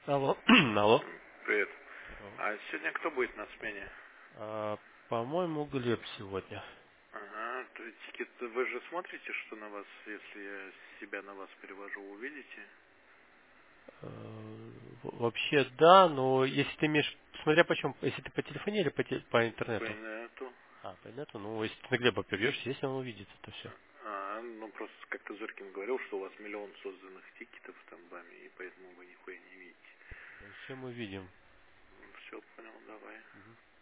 Алло, алло. Привет. Алло. А сегодня кто будет на смене? По-моему, Глеб сегодня. Ага, то есть вы же смотрите, что на вас, если я себя на вас перевожу, увидите? Вообще да, но если ты имеешь, смотря почем, если ты по телефоне или по По интернету. инету. По интернету, ну если ты на Глеба перевьешься, если он увидит это все. Ну просто как-то Зорькин говорил, что у вас миллион созданных тикетов там вами, и поэтому вы нихуя не видите. Все мы видим. Все, понял, давай.